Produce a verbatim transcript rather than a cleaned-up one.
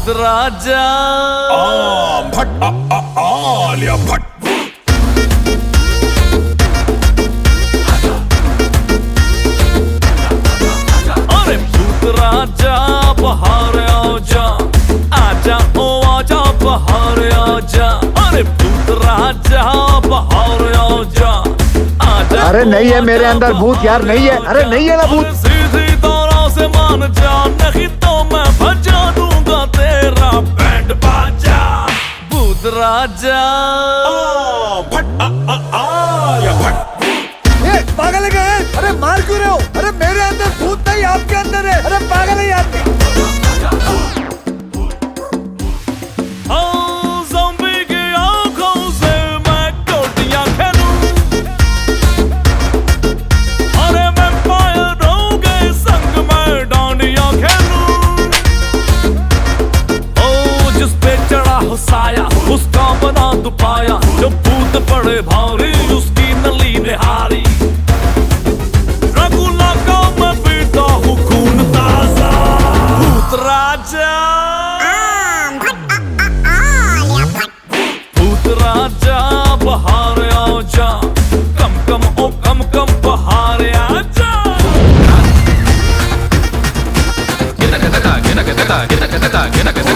राजा आ, भट आ, आ, आलिया भट्ट। अरे भूत राजा बाहर आजा, आजा ओ आजा बाहर आजा। अरे भूत राजा बाहर आजा, आजा। अरे नहीं है मेरे अंदर भूत यार, नहीं है। अरे नहीं है ना भूत। सीधी तरह से मान जा, नहीं तो मैं बजा दूंगा तेरा बैंड बाजा। भूत राजा भट आ, आ, आलिया भट्ट। ए, पागल है क्या? अरे मार क्यों रहे हो? अरे मेरे अंदर भूत नहीं, आपके अंदर है। अरे पागल है यार। हाँ, ज़ॉम्बी की आंखों से मैं गोटियां खेलूं। अरे वैम्पायरों के संग मैं डांडियां खेलूं। ओ जिस पे चढ़ा हो साया, उसका बना दुपाया। जो भूत पड़े भारी, उसकी नली निहारी। रघुला का मैं पीता हूँ खून ताजा। भूत राजा, भूत राजा बाहर आजा, कम कम ओ कम कम बाहर आजा। Get a get a get a get a get a get a get a